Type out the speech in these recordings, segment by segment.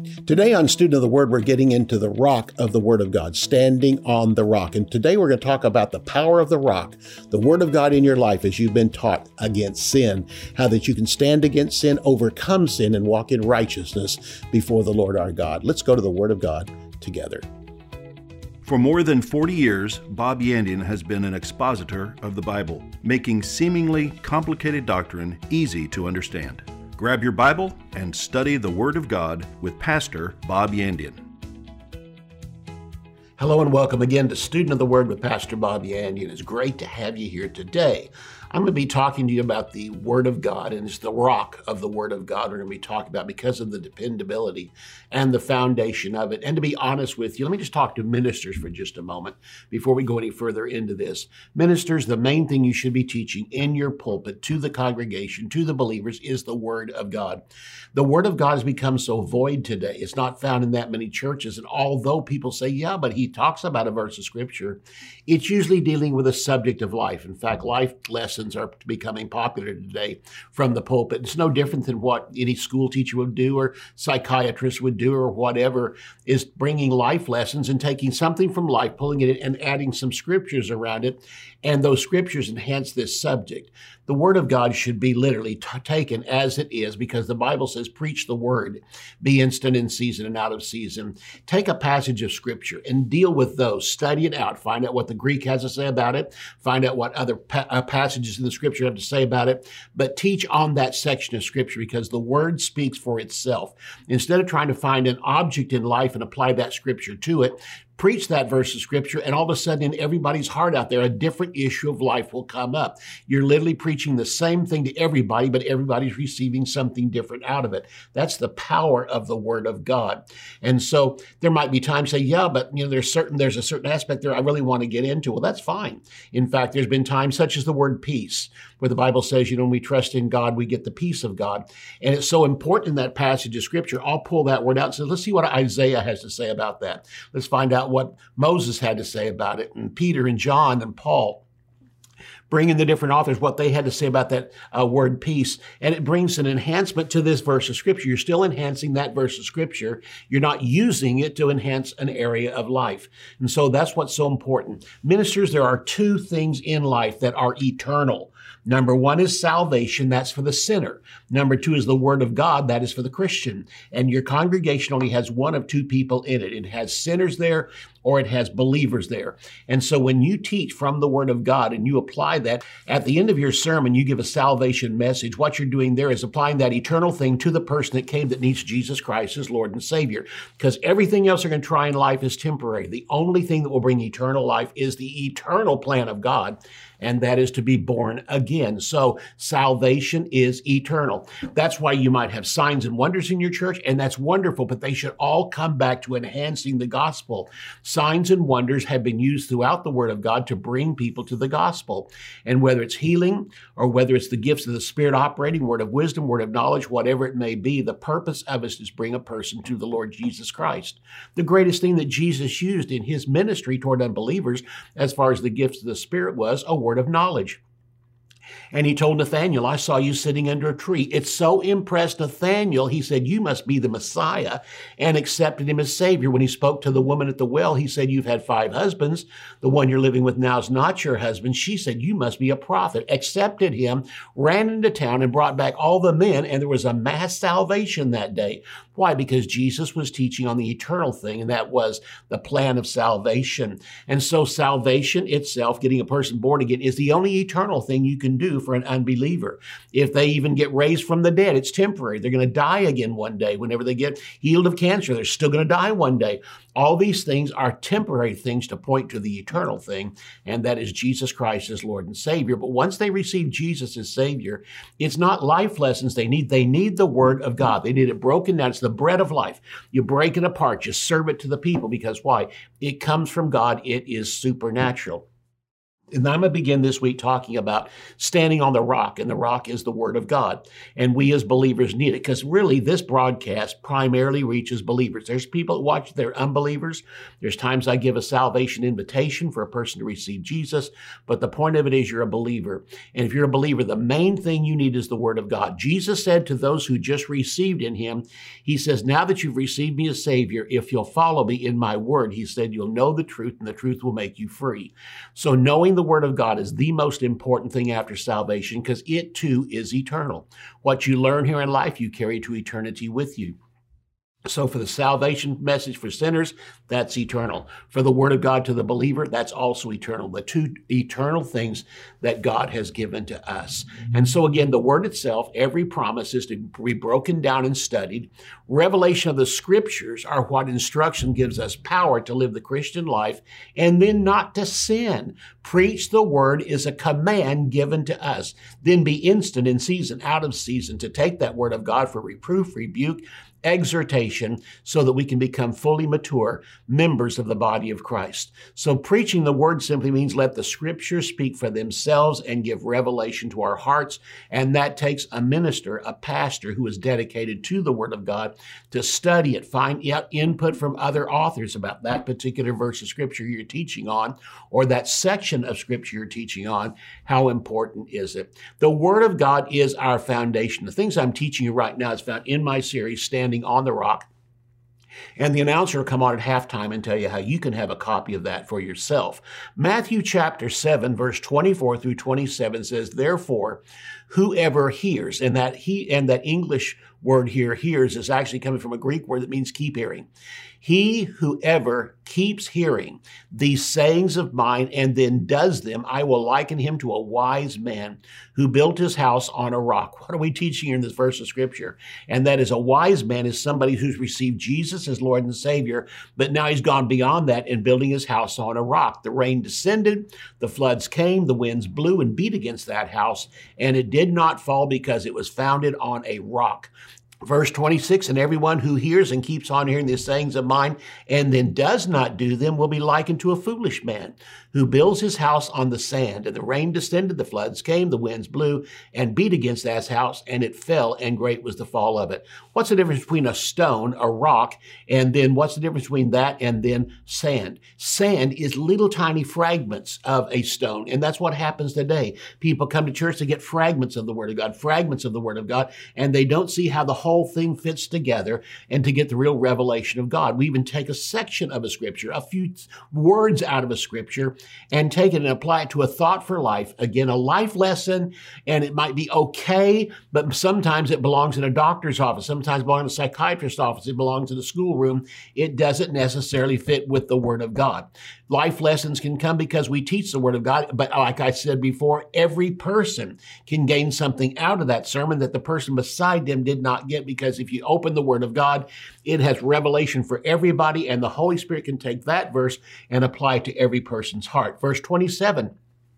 Today on Student of the Word, we're getting into the rock of the Word of God, standing on the rock. And today we're going to talk about the power of the rock, the Word of God in your life as you've been taught against sin, how that you can stand against sin, overcome sin, and walk in righteousness before the Lord our God. Let's go to the Word of God together. For more than 40 years, Bob Yandian has been an expositor of the Bible, making seemingly complicated doctrine easy to understand. Grab your Bible and study the Word of God with Pastor Bob Yandian. Hello and welcome again to Student of the Word with Pastor Bob Yandian. It's great to have you here today. I'm going to be talking to you about the Word of God, and it's the rock of the Word of God we're going to be talking about because of the dependability and the foundation of it. And to be honest with you, let me just talk to ministers for just a moment before we go any further into this. Ministers, the main thing you should be teaching in your pulpit to the congregation, to the believers, is the Word of God. The Word of God has become so void today. It's not found in that many churches. And although people say, yeah, but he talks about a verse of Scripture, it's usually dealing with a subject of life. In fact, life lessons are becoming popular today from the pulpit. It's no different than what any school teacher would do or psychiatrist would do or whatever, is bringing life lessons and taking something from life, pulling it in and adding some scriptures around it. And those scriptures enhance this subject. The Word of God should be literally taken as it is, because the Bible says, preach the Word, be instant in season and out of season. Take a passage of Scripture and deal with those. Study it out. Find out what the Greek has to say about it. Find out what other passages in the Scripture have to say about it. But teach on that section of Scripture, because the Word speaks for itself. Instead of trying to find an object in life and apply that Scripture to it, preach that verse of Scripture, and all of a sudden in everybody's heart out there, a different issue of life will come up. You're literally preaching the same thing to everybody, but everybody's receiving something different out of it. That's the power of the Word of God. And so there might be times say, yeah, but there's a certain aspect there I really want to get into. Well, that's fine. In fact, there's been times such as the word peace, where the Bible says, when we trust in God, we get the peace of God. And it's so important in that passage of Scripture. I'll pull that word out and say, let's see what Isaiah has to say about that. Let's find out what Moses had to say about it, and Peter and John and Paul. Bring in the different authors, what they had to say about that word peace. And it brings an enhancement to this verse of Scripture. You're still enhancing that verse of Scripture. You're not using it to enhance an area of life. And so that's what's so important. Ministers, there are two things in life that are eternal. Number one is salvation. That's for the sinner. Number two is the Word of God. That is for the Christian. And your congregation only has one of two people in it. It has sinners there, or it has believers there. And so when you teach from the Word of God and you apply that, at the end of your sermon, you give a salvation message. What you're doing there is applying that eternal thing to the person that came that needs Jesus Christ as Lord and Savior. Because everything else you're going to try in life is temporary. The only thing that will bring eternal life is the eternal plan of God, and that is to be born again. So salvation is eternal. That's why you might have signs and wonders in your church, and that's wonderful, but they should all come back to enhancing the gospel. Signs and wonders have been used throughout the Word of God to bring people to the gospel. And whether it's healing or whether it's the gifts of the Spirit operating, word of wisdom, word of knowledge, whatever it may be, the purpose of it is to bring a person to the Lord Jesus Christ. The greatest thing that Jesus used in his ministry toward unbelievers, as far as the gifts of the Spirit, was a word of knowledge. And he told Nathanael, I saw you sitting under a tree. It so impressed Nathanael, he said, you must be the Messiah, and accepted him as Savior. When he spoke to the woman at the well, he said, you've had 5 husbands. The one you're living with now is not your husband. She said, you must be a prophet. Accepted him, ran into town, and brought back all the men, and there was a mass salvation that day. Why? Because Jesus was teaching on the eternal thing, and that was the plan of salvation. And so salvation itself, getting a person born again, is the only eternal thing you can do for an unbeliever. If they even get raised from the dead, it's temporary. They're going to die again one day. Whenever they get healed of cancer, they're still going to die one day. All these things are temporary things to point to the eternal thing, and that is Jesus Christ as Lord and Savior. But once they receive Jesus as Savior, it's not life lessons they need. They need the Word of God. They need it broken down. It's the bread of life. You break it apart. You serve it to the people, because why? It comes from God. It is supernatural. And I'm going to begin this week talking about standing on the rock, and the rock is the Word of God. And we as believers need it, because really this broadcast primarily reaches believers. There's people that watch, they're unbelievers. There's times I give a salvation invitation for a person to receive Jesus, but the point of it is you're a believer. And if you're a believer, the main thing you need is the Word of God. Jesus said to those who just received in Him, He says, now that you've received me as Savior, if you'll follow me in my Word, He said, you'll know the truth, and the truth will make you free. So knowing the Word of God is the most important thing after salvation, because it too is eternal. What you learn here in life, you carry to eternity with you. So for the salvation message for sinners, that's eternal. For the Word of God to the believer, that's also eternal. The two eternal things that God has given to us. And so again, the Word itself, every promise is to be broken down and studied. Revelation of the Scriptures are what instruction gives us power to live the Christian life and then not to sin. Preach the Word is a command given to us. Then be instant in season, out of season, to take that Word of God for reproof, rebuke, exhortation, so that we can become fully mature members of the body of Christ. So preaching the Word simply means let the Scriptures speak for themselves and give revelation to our hearts. And that takes a minister, a pastor who is dedicated to the Word of God to study it, find input from other authors about that particular verse of Scripture you're teaching on, or that section of Scripture you're teaching on. How important is it? The Word of God is our foundation. The things I'm teaching you right now is found in my series, Standing on the Rock. And the announcer will come on at halftime and tell you how you can have a copy of that for yourself. Matthew chapter 7, verse 24 through 27 says, therefore, whoever hears, and that English word here, hears, is actually coming from a Greek word that means keep hearing. He whoever keeps hearing these sayings of mine and then does them, I will liken him to a wise man who built his house on a rock. What are we teaching here in this verse of Scripture? And that is, a wise man is somebody who's received Jesus as Lord and Savior, but now he's gone beyond that in building his house on a rock. The rain descended, the floods came, the winds blew and beat against that house, and it did not fall because it was founded on a rock. Verse 26, and everyone who hears and keeps on hearing these sayings of mine and then does not do them will be likened to a foolish man who builds his house on the sand. And the rain descended, the floods came, the winds blew and beat against that house, and it fell, and great was the fall of it. What's the difference between a stone, a rock, and then what's the difference between that and then sand? Sand is little tiny fragments of a stone, and that's what happens today. People come to church to get fragments of the Word of God, and they don't see how the whole thing fits together and to get the real revelation of God. We even take a section of a Scripture, a few words out of a Scripture, and take it and apply it to a thought for life. Again, a life lesson, and it might be okay, but sometimes it belongs in a doctor's office. Sometimes it belongs in a psychiatrist's office. It belongs in the schoolroom. It doesn't necessarily fit with the Word of God. Life lessons can come because we teach the Word of God, but like I said before, every person can gain something out of that sermon that the person beside them did not get, because if you open the Word of God, it has revelation for everybody, and the Holy Spirit can take that verse and apply it to every person's heart. Verse 27.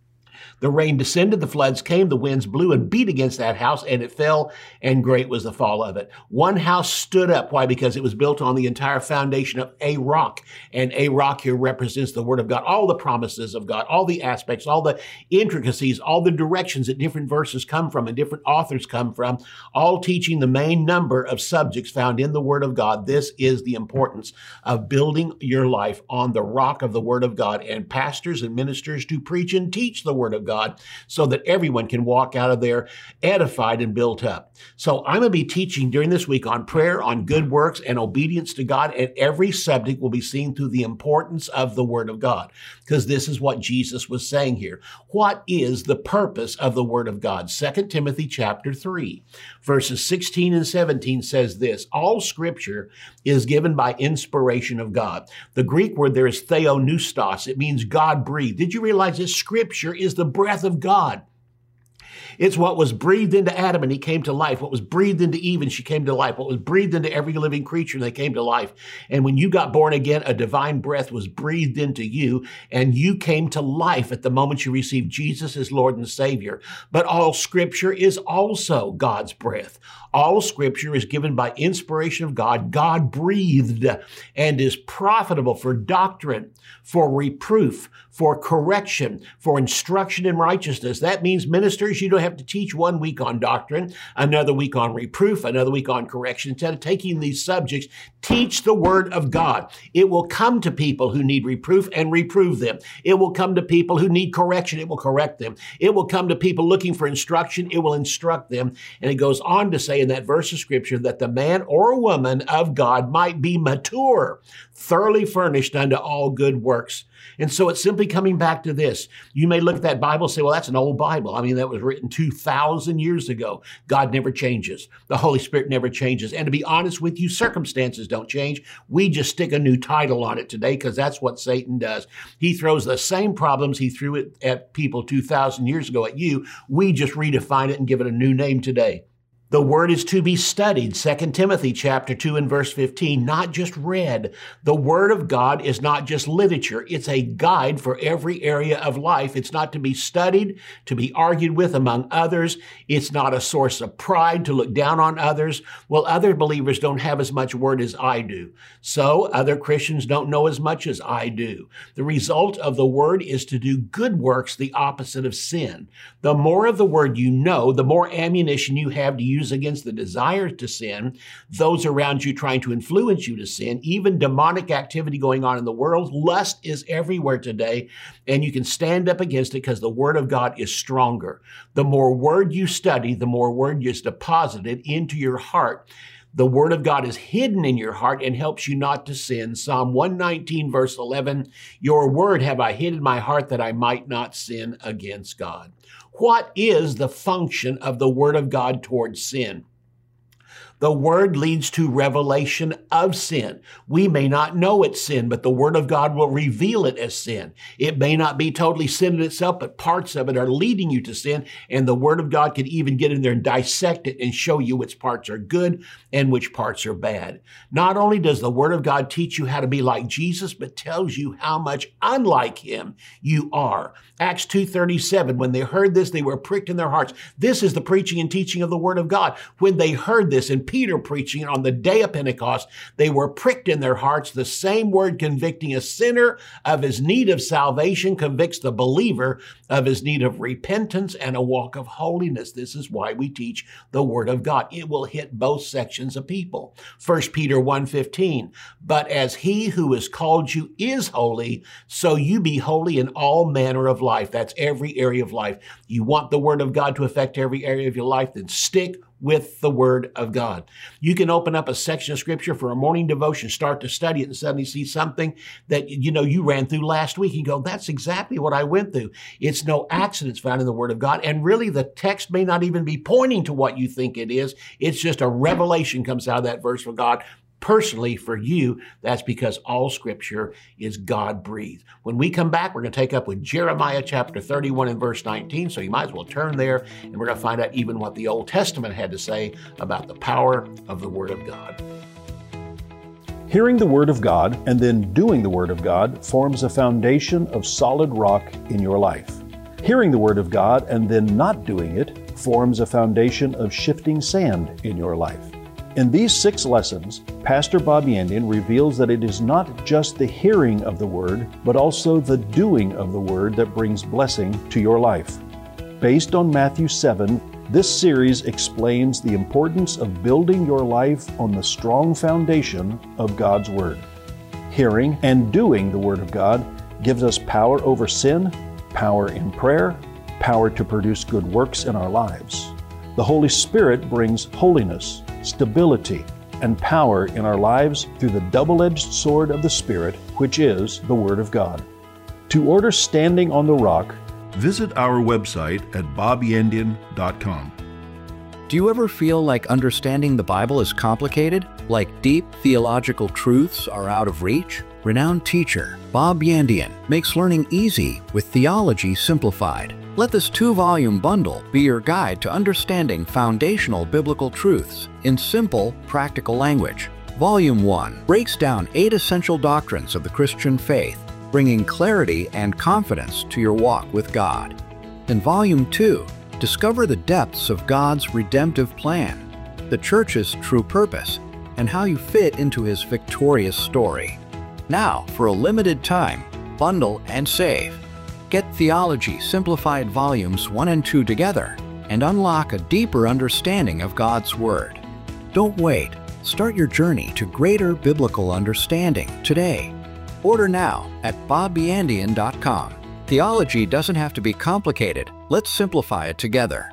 The rain descended, the floods came, the winds blew and beat against that house, and it fell, and great was the fall of it. One house stood up. Why? Because it was built on the entire foundation of a rock. And a rock here represents the Word of God, all the promises of God, all the aspects, all the intricacies, all the directions that different verses come from and different authors come from, all teaching the main number of subjects found in the Word of God. This is the importance of building your life on the rock of the Word of God, and pastors and ministers to preach and teach the Word of God so that everyone can walk out of there edified and built up. So I'm going to be teaching during this week on prayer, on good works, and obedience to God, and every subject will be seen through the importance of the Word of God, because this is what Jesus was saying here. What is the purpose of the Word of God? 2 Timothy chapter 3, verses 16 and 17 says this: all Scripture is given by inspiration of God. The Greek word there is theopneustos. It means God breathed. Did you realize this? Scripture is the breath of God. It's what was breathed into Adam and he came to life. What was breathed into Eve and she came to life. What was breathed into every living creature and they came to life. And when you got born again, a divine breath was breathed into you and you came to life at the moment you received Jesus as Lord and Savior. But all Scripture is also God's breath. All Scripture is given by inspiration of God, God-breathed, and is profitable for doctrine, for reproof, for correction, for instruction in righteousness. That means, ministers, you don't have to teach 1 week on doctrine, another week on reproof, another week on correction. Instead of taking these subjects, teach the Word of God. It will come to people who need reproof and reprove them. It will come to people who need correction. It will correct them. It will come to people looking for instruction. It will instruct them. And it goes on to say in that verse of Scripture that the man or woman of God might be mature, thoroughly furnished unto all good works. And so it's simply coming back to this. You may look at that Bible and say, well, that's an old Bible. I mean, that was written 2,000 years ago. God never changes. The Holy Spirit never changes. And to be honest with you, circumstances don't change. We just stick a new title on it today because that's what Satan does. He throws the same problems he threw it at people 2,000 years ago at you. We just redefine it and give it a new name today. The Word is to be studied, 2 Timothy chapter 2 and verse 15, not just read. The Word of God is not just literature. It's a guide for every area of life. It's not to be studied, to be argued with among others. It's not a source of pride to look down on others. Well, other believers don't have as much Word as I do. So other Christians don't know as much as I do. The result of the Word is to do good works, the opposite of sin. The more of the Word you know, the more ammunition you have to use against the desire to sin, those around you trying to influence you to sin, even demonic activity going on in the world. Lust is everywhere today, and you can stand up against it because the Word of God is stronger. The more Word you study, the more Word is deposited into your heart. The Word of God is hidden in your heart and helps you not to sin. Psalm 119, verse 11, your Word have I hid in my heart that I might not sin against God. What is the function of the Word of God towards sin? The Word leads to revelation of sin. We may not know it's sin, but the Word of God will reveal it as sin. It may not be totally sin in itself, but parts of it are leading you to sin, and the Word of God can even get in there and dissect it and show you which parts are good and which parts are bad. Not only does the Word of God teach you how to be like Jesus, but tells you how much unlike Him you are. Acts 2:37, when they heard this, they were pricked in their hearts. This is the preaching and teaching of the Word of God. When they heard this, and Peter preaching on the day of Pentecost, they were pricked in their hearts. The same Word convicting a sinner of his need of salvation convicts the believer of his need of repentance and a walk of holiness. This is why we teach the Word of God. It will hit both sections of people. 1 Peter 1:15, but as He who has called you is holy, so you be holy in all manner of life. That's every area of life. You want the Word of God to affect every area of your life, then stick with the Word of God. You can open up a section of Scripture for a morning devotion, start to study it, and suddenly see something that you ran through last week. You go, that's exactly what I went through. It's no accidents found in the Word of God. And really, the text may not even be pointing to what you think it is. It's just a revelation comes out of that verse from God. Personally, for you, that's because all Scripture is God-breathed. When we come back, we're going to take up with Jeremiah chapter 31 and verse 19, so you might as well turn there, and we're going to find out even what the Old Testament had to say about the power of the Word of God. Hearing the Word of God and then doing the Word of God forms a foundation of solid rock in your life. Hearing the Word of God and then not doing it forms a foundation of shifting sand in your life. In these 6 lessons, Pastor Bob Yandian reveals that it is not just the hearing of the Word, but also the doing of the Word that brings blessing to your life. Based on Matthew 7, this series explains the importance of building your life on the strong foundation of God's Word. Hearing and doing the Word of God gives us power over sin, power in prayer, power to produce good works in our lives. The Holy Spirit brings holiness, stability, and power in our lives through the double-edged sword of the Spirit, which is the Word of God. To order Standing on the Rock, visit our website at bobyandian.com. Do you ever feel like understanding the Bible is complicated? Like deep theological truths are out of reach? Renowned teacher Bob Yandian makes learning easy with theology simplified. Let this 2-volume bundle be your guide to understanding foundational biblical truths in simple, practical language. Volume 1 breaks down 8 essential doctrines of the Christian faith, bringing clarity and confidence to your walk with God. In Volume 2, discover the depths of God's redemptive plan, the church's true purpose, and how you fit into His victorious story. Now, for a limited time, bundle and save. Get Theology Simplified Volumes 1 and 2 together and unlock a deeper understanding of God's Word. Don't wait. Start your journey to greater biblical understanding today. Order now at bobyandian.com. Theology doesn't have to be complicated. Let's simplify it together.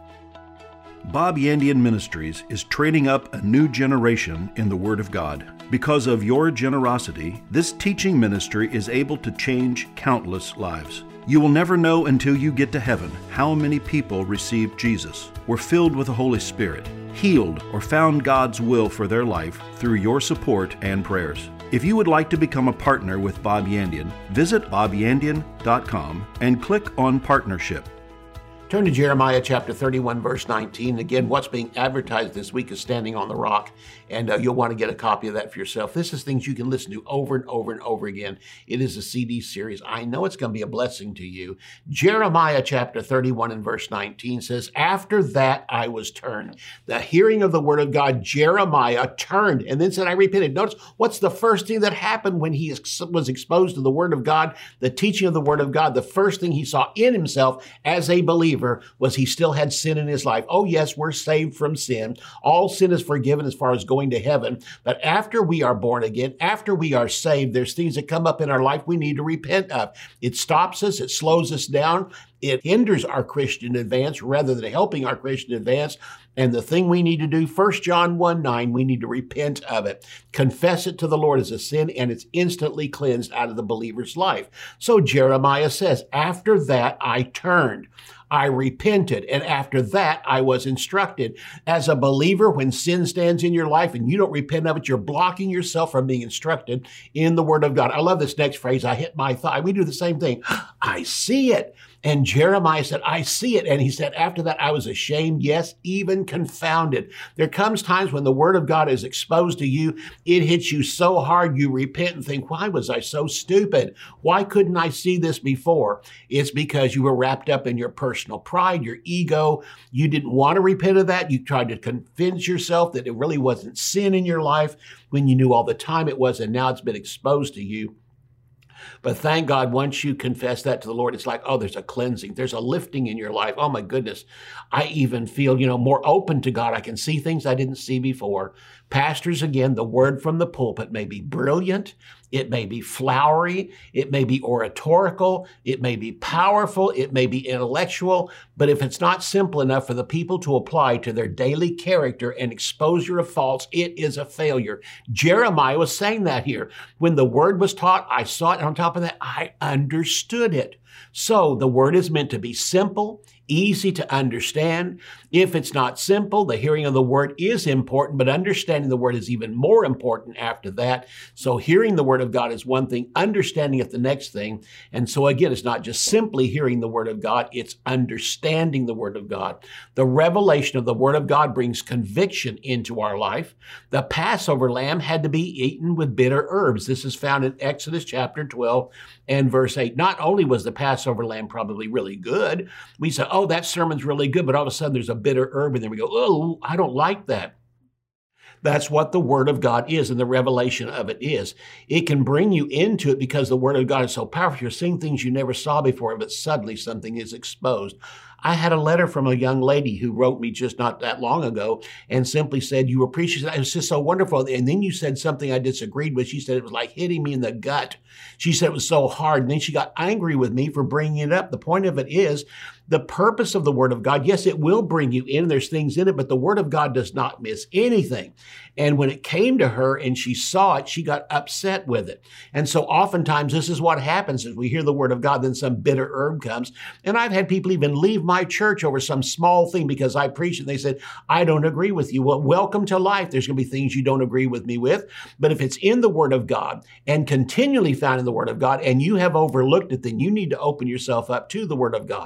Bob Yandian Ministries is training up a new generation in the Word of God. Because of your generosity, this teaching ministry is able to change countless lives. You will never know until you get to heaven how many people received Jesus, were filled with the Holy Spirit, healed, or found God's will for their life through your support and prayers. If you would like to become a partner with Bob Yandian, visit bobyandian.com and click on Partnership. Turn to Jeremiah chapter 31, verse 19. Again, what's being advertised this week is Standing on the Rock, and you'll want to get a copy of that for yourself. This is things you can listen to over and over and over again. It is a CD series. I know it's going to be a blessing to you. Jeremiah chapter 31 and verse 19 says, "After that I was turned." The hearing of the word of God, Jeremiah turned and then said, "I repented." Notice what's the first thing that happened when he was exposed to the word of God, the teaching of the word of God. The first thing he saw in himself as a believer was he still had sin in his life. Oh yes, we're saved from sin. All sin is forgiven as far as going to heaven. But after we are born again, after we are saved, there's things that come up in our life we need to repent of. It stops us. It slows us down. It hinders our Christian advance rather than helping our Christian advance. And the thing we need to do, 1 John 1:9, we need to repent of it. Confess it to the Lord as a sin, and it's instantly cleansed out of the believer's life. So Jeremiah says, after that I turned. I repented, and after that, I was instructed. As a believer, when sin stands in your life and you don't repent of it, you're blocking yourself from being instructed in the Word of God. I love this next phrase, I hit my thigh. We do the same thing. I see it. And Jeremiah said, I see it. And he said, after that, I was ashamed, yes, even confounded. There comes times when the Word of God is exposed to you. It hits you so hard, you repent and think, why was I so stupid? Why couldn't I see this before? It's because you were wrapped up in your personal pride, your ego. You didn't want to repent of that. You tried to convince yourself that it really wasn't sin in your life when you knew all the time it was, and now it's been exposed to you. But thank God, once you confess that to the Lord, it's like, oh, there's a cleansing. There's a lifting in your life. Oh, my goodness. I even feel, more open to God. I can see things I didn't see before. Pastors, again, the word from the pulpit may be brilliant. It may be flowery. It may be oratorical. It may be powerful. It may be intellectual. But if it's not simple enough for the people to apply to their daily character and exposure of faults, it is a failure. Jeremiah was saying that here. When the word was taught, I saw it. And on top of that, I understood it. So the word is meant to be simple, easy to understand. If it's not simple, the hearing of the word is important, but understanding the word is even more important after that. So hearing the word of God is one thing, understanding it the next thing. And so again, it's not just simply hearing the word of God, it's understanding the word of God. The revelation of the word of God brings conviction into our life. The Passover lamb had to be eaten with bitter herbs. This is found in Exodus chapter 12 and verse 8. Not only was the Passover lamb probably really good, we say, oh, that sermon's really good, but all of a sudden there's a bitter herb, and then we go, oh, I don't like that. That's what the Word of God is, and the revelation of it is. It can bring you into it because the Word of God is so powerful. You're seeing things you never saw before, but suddenly something is exposed. I had a letter from a young lady who wrote me just not that long ago and simply said, you appreciate it. It was just so wonderful. And then you said something I disagreed with. She said it was like hitting me in the gut. She said it was so hard. And then she got angry with me for bringing it up. The point of it is the purpose of the Word of God. Yes, it will bring you in. There's things in it, but the Word of God does not miss anything. And when it came to her and she saw it, she got upset with it. And so oftentimes this is what happens is we hear the Word of God, then some bitter herb comes. And I've had people even leave my church over some small thing because I preached and they said, I don't agree with you. Well, welcome to life. There's going to be things you don't agree with me with. But if it's in the Word of God and continually found in the Word of God and you have overlooked it, then you need to open yourself up to the Word of God.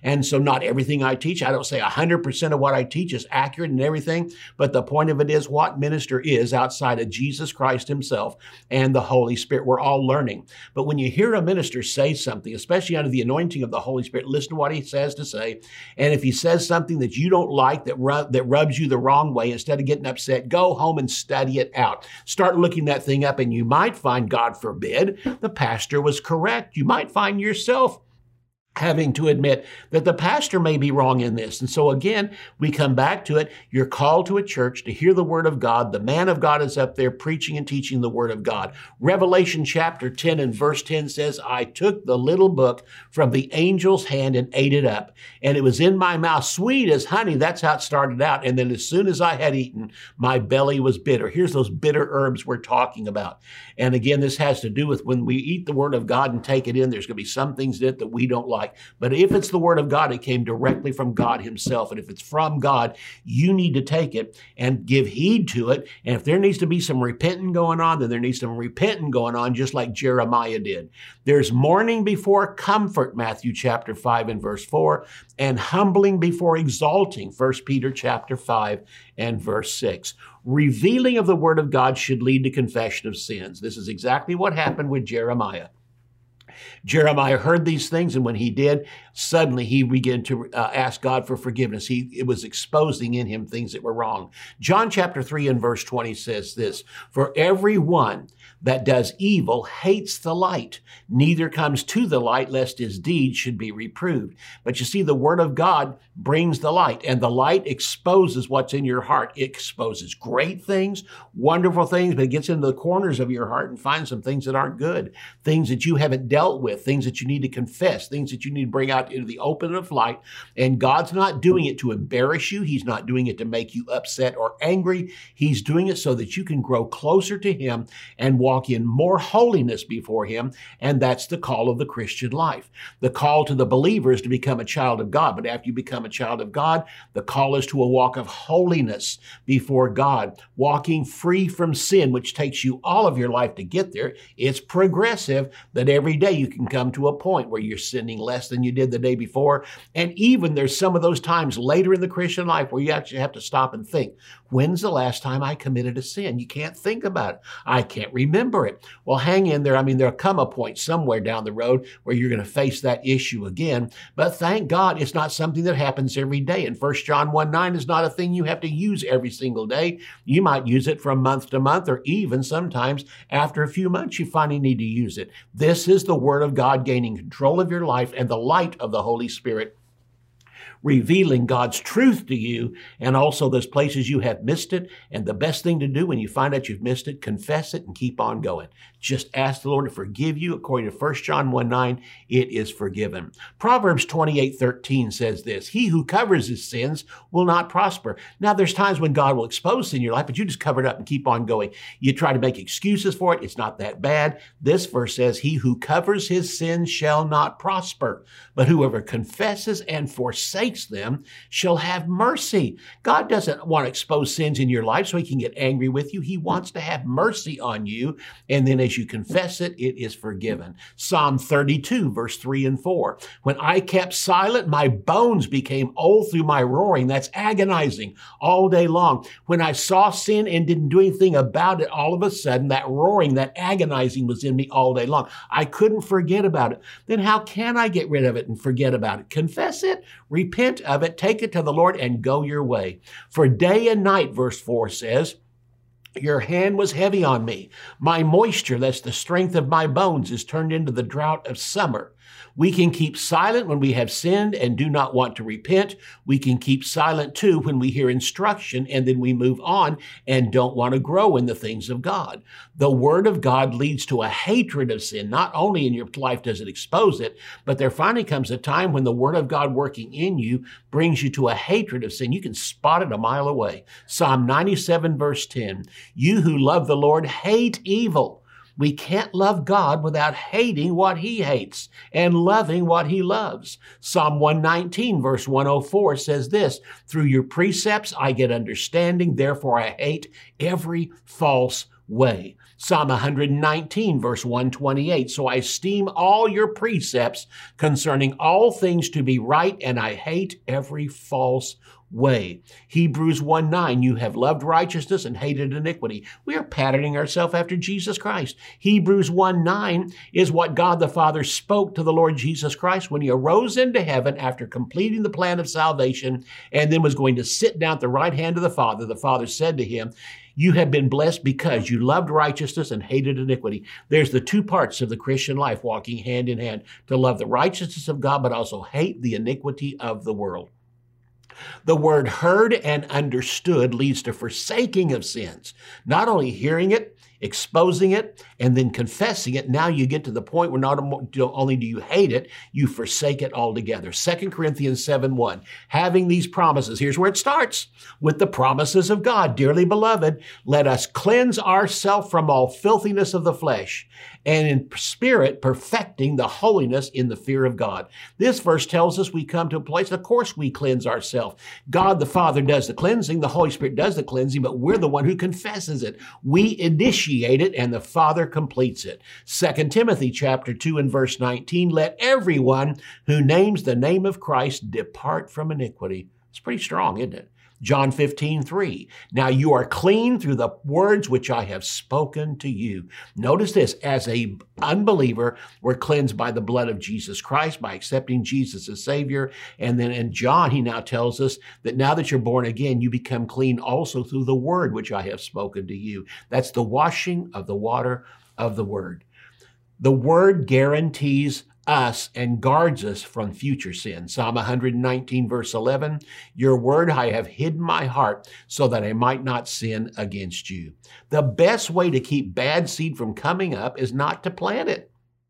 And so not everything I teach, I don't say 100% of what I teach is accurate and everything, but the point of it is what minister is outside of Jesus Christ himself and the Holy Spirit. We're all learning. But when you hear a minister say something, especially under the anointing of the Holy Spirit, listen to what he says to say. And if he says something that you don't like, that rubs you the wrong way, instead of getting upset, go home and study it out. Start looking that thing up, and you might find, God forbid, the pastor was correct. You might find yourself having to admit that the pastor may be wrong in this. And so again, we come back to it. You're called to a church to hear the word of God. The man of God is up there preaching and teaching the word of God. Revelation chapter 10 and verse 10 says, I took the little book from the angel's hand and ate it up. And it was in my mouth, sweet as honey. That's how it started out. And then as soon as I had eaten, my belly was bitter. Here's those bitter herbs we're talking about. And again, this has to do with when we eat the word of God and take it in, there's going to be some things in it that we don't like. But if it's the word of God, it came directly from God himself. And if it's from God, you need to take it and give heed to it. And if there needs to be some repenting going on, then there needs some repenting going on, just like Jeremiah did. There's mourning before comfort, Matthew chapter 5 and verse 4, and humbling before exalting, 1 Peter chapter 5 and verse 6. Revealing of the word of God should lead to confession of sins. This is exactly what happened with Jeremiah. Jeremiah heard these things, and when he did, suddenly he began to ask God for forgiveness. It was exposing in him things that were wrong. John chapter 3 and verse 20 says this, for everyone that does evil hates the light, neither comes to the light lest his deeds should be reproved. But you see, the word of God brings the light, and the light exposes what's in your heart. It exposes great things, wonderful things, but it gets into the corners of your heart and finds some things that aren't good, things that you haven't dealt with, things that you need to confess, things that you need to bring out into the open of light. And God's not doing it to embarrass you. He's not doing it to make you upset or angry. He's doing it so that you can grow closer to him and walk in more holiness before him. And that's the call of the Christian life. The call to the believer is to become a child of God. But after you become a child of God, the call is to a walk of holiness before God, walking free from sin, which takes you all of your life to get there. It's progressive, that every day you can come to a point where you're sinning less than you did the day before. And even there's some of those times later in the Christian life where you actually have to stop and think, when's the last time I committed a sin? You can't think about it. I can't remember it. Well, hang in there. I mean, there'll come a point somewhere down the road where you're going to face that issue again. But thank God it's not something that happens every day. And 1 John 1:9 is not a thing you have to use every single day. You might use it from month to month, or even sometimes after a few months, you finally need to use it. This is the word of God gaining control of your life and the light of the Holy Spirit revealing God's truth to you, and also those places you have missed it. And the best thing to do when you find out you've missed it, confess it and keep on going. Just ask the Lord to forgive you. According to 1 John 1:9, it is forgiven. Proverbs 28:13 says this, he who covers his sins will not prosper. Now, there's times when God will expose sin in your life, but you just cover it up and keep on going. You try to make excuses for it. It's not that bad. This verse says, he who covers his sins shall not prosper, but whoever confesses and forsakes them shall have mercy. God doesn't want to expose sins in your life so he can get angry with you. He wants to have mercy on you. And then as you confess it, it is forgiven. Psalm 32, verse 3 and 4. When I kept silent, my bones became old through my roaring. That's agonizing all day long. When I saw sin and didn't do anything about it, all of a sudden that roaring, that agonizing was in me all day long. I couldn't forget about it. Then how can I get rid of it and forget about it? Confess it, repent of it, take it to the Lord, and go your way. For day and night, verse 4 says, your hand was heavy on me. My moisture, that's the strength of my bones, is turned into the drought of summer. We can keep silent when we have sinned and do not want to repent. We can keep silent too when we hear instruction and then we move on and don't want to grow in the things of God. The word of God leads to a hatred of sin. Not only in your life does it expose it, but there finally comes a time when the word of God working in you brings you to a hatred of sin. You can spot it a mile away. Psalm 97 verse 10, you who love the Lord hate evil. We can't love God without hating what he hates and loving what he loves. Psalm 119 verse 104 says this, through your precepts I get understanding, therefore I hate every false way. Psalm 119, verse 128, so I esteem all your precepts concerning all things to be right, and I hate every false way. Hebrews 1:9, you have loved righteousness and hated iniquity. We are patterning ourselves after Jesus Christ. Hebrews 1:9 is what God the Father spoke to the Lord Jesus Christ when he arose into heaven after completing the plan of salvation and then was going to sit down at the right hand of the Father. The Father said to him, you have been blessed because you loved righteousness and hated iniquity. There's the two parts of the Christian life walking hand in hand, to love the righteousness of God, but also hate the iniquity of the world. The word heard and understood leads to forsaking of sins. Not only hearing it, exposing it, and then confessing it, now you get to the point where not only do you hate it, you forsake it altogether. 2 Corinthians 7:1, having these promises, here's where it starts, with the promises of God. Dearly beloved, let us cleanse ourselves from all filthiness of the flesh, and in spirit perfecting the holiness in the fear of God. This verse tells us we come to a place, of course we cleanse ourselves. God the Father does the cleansing, the Holy Spirit does the cleansing, but we're the one who confesses it. We initiate it, and the Father completes it. 2 Timothy chapter 2 and verse 19, let everyone who names the name of Christ depart from iniquity. It's pretty strong, isn't it? John 15:3, now you are clean through the words which I have spoken to you. Notice this, as a unbeliever, we're cleansed by the blood of Jesus Christ, by accepting Jesus as Savior. And then in John, he now tells us that now that you're born again, you become clean also through the word which I have spoken to you. That's the washing of the water of the word. The word guarantees us and guards us from future sin. Psalm 119 verse 11, your word I have hidden my heart so that I might not sin against you. The best way to keep bad seed from coming up is not to plant it.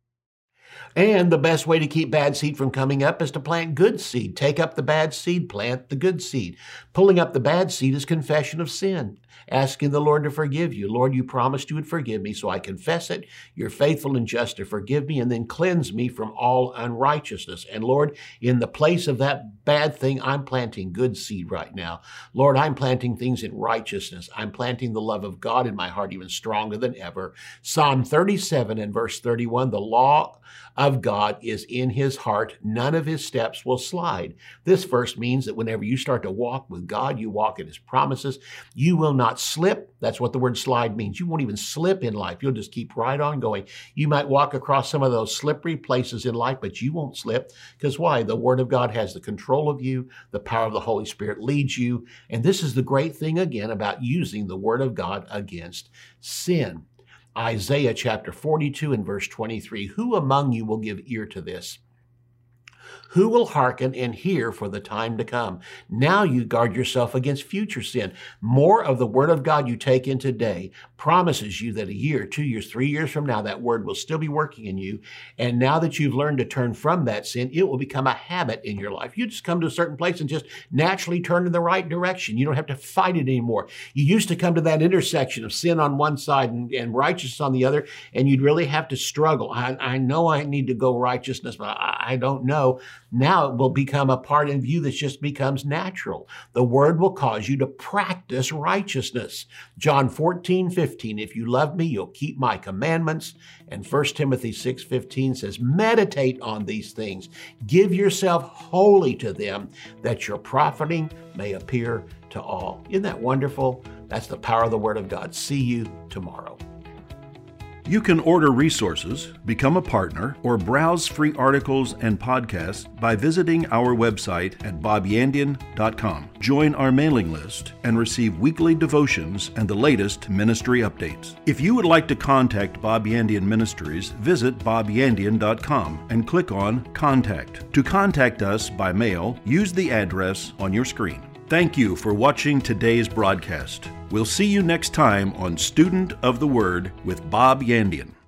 And the best way to keep bad seed from coming up is to plant good seed. Take up the bad seed, plant the good seed. Pulling up the bad seed is confession of sin, asking the Lord to forgive you. Lord, you promised you would forgive me, so I confess it. You're faithful and just to forgive me and then cleanse me from all unrighteousness. And Lord, in the place of that bad thing, I'm planting good seed right now. Lord, I'm planting things in righteousness. I'm planting the love of God in my heart even stronger than ever. Psalm 37 and verse 31, the law of God is in his heart. None of his steps will slide. This verse means that whenever you start to walk with God, you walk in his promises. You will not slip. That's what the word slide means. You won't even slip in life. You'll just keep right on going. You might walk across some of those slippery places in life, but you won't slip. Because why? The word of God has the control of you. The power of the Holy Spirit leads you. And this is the great thing again about using the word of God against sin. Isaiah chapter 42 and verse 23, who among you will give ear to this? Who will hearken and hear for the time to come? Now you guard yourself against future sin. More of the word of God you take in today promises you that a year, 2 years, 3 years from now, that word will still be working in you. And now that you've learned to turn from that sin, it will become a habit in your life. You just come to a certain place and just naturally turn in the right direction. You don't have to fight it anymore. You used to come to that intersection of sin on one side and righteousness on the other, and you'd really have to struggle. I know I need to go righteousness, but I don't know. Now it will become a part of you that just becomes natural. The word will cause you to practice righteousness. John 14:15, if you love me, you'll keep my commandments. And 1 Timothy 6:15 says, meditate on these things. Give yourself wholly to them, that your profiting may appear to all. Isn't that wonderful? That's the power of the word of God. See you tomorrow. You can order resources, become a partner, or browse free articles and podcasts by visiting our website at bobyandian.com. Join our mailing list and receive weekly devotions and the latest ministry updates. If you would like to contact Bob Yandian Ministries, visit bobyandian.com and click on Contact. To contact us by mail, use the address on your screen. Thank you for watching today's broadcast. We'll see you next time on Student of the Word with Bob Yandian.